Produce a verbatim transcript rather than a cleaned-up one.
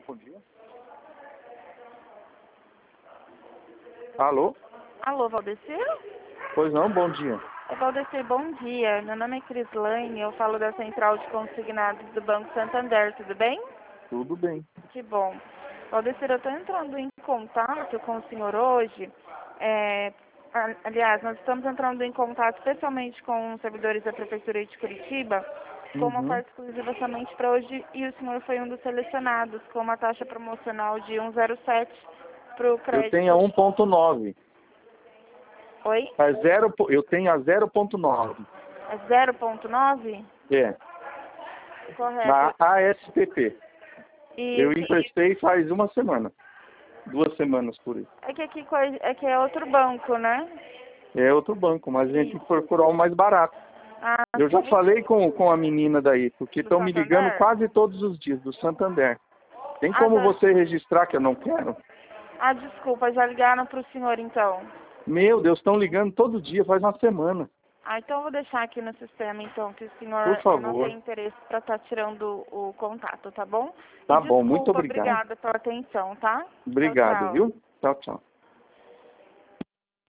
Bom dia. Alô? Alô, Valdecir? Pois não, bom dia. É, Valdecir, bom dia. Meu nome é Crislane, eu falo da Central de Consignados do Banco Santander, tudo bem? Tudo bem. Que bom. Valdecir, eu estou entrando em contato com o senhor hoje. É, a- aliás, nós estamos entrando em contato especialmente com os servidores da Prefeitura de Curitiba, com uma Uhum. oferta exclusiva somente para hoje, e o senhor foi um dos selecionados, com uma taxa promocional de cento e sete para o Eu tenho a crédito. um ponto nove. Oi? A zero, po- eu tenho a zero ponto nove. É zero ponto nove? É, na Correto. A S P P. Eu Isso. emprestei faz uma semana. Duas semanas por aí. É que aqui co- é que é outro banco, né? É outro banco, mas a gente tem Isso. que procurar o mais barato. Ah, Eu já sim, falei com, com a menina daí, porque do estão me ligando Santander? quase todos os dias, do Santander. Tem Ah, como tá. você registrar que eu não quero? Ah, desculpa, já ligaram para o senhor então. Meu Deus, estão ligando todo dia, faz uma semana. Ah, então eu vou deixar aqui no sistema então que o Por senhor eh, não favor. tem interesse para estar tirando o contato, tá bom? E Tá bom, muito desculpa, obrigado. obrigada pela atenção, tá? Tchau, Obrigado, tchau. viu? Tchau, tchau.